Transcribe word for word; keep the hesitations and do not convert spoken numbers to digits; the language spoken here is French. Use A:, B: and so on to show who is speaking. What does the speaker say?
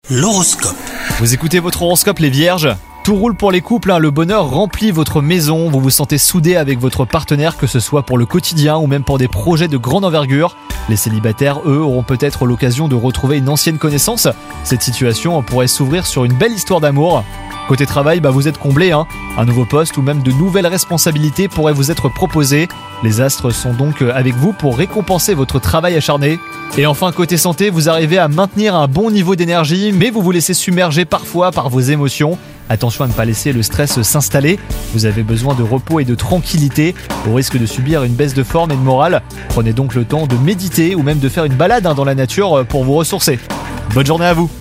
A: L'horoscope.
B: Vous écoutez votre horoscope les vierges ? Tout roule pour les couples, hein. Le bonheur remplit votre maison, vous vous sentez soudés avec votre partenaire, que ce soit pour le quotidien ou même pour des projets de grande envergure. Les célibataires, eux, auront peut-être l'occasion de retrouver une ancienne connaissance. Cette situation pourrait s'ouvrir sur une belle histoire d'amour. Côté travail, bah vous êtes comblés, hein. Un nouveau poste ou même de nouvelles responsabilités pourraient vous être proposées. Les astres sont donc avec vous pour récompenser votre travail acharné. Et enfin, côté santé, vous arrivez à maintenir un bon niveau d'énergie, mais vous vous laissez submerger parfois par vos émotions. Attention à ne pas laisser le stress s'installer. Vous avez besoin de repos et de tranquillité, au risque de subir une baisse de forme et de morale. Prenez donc le temps de méditer ou même de faire une balade hein, dans la nature pour vous ressourcer. Bonne journée à vous!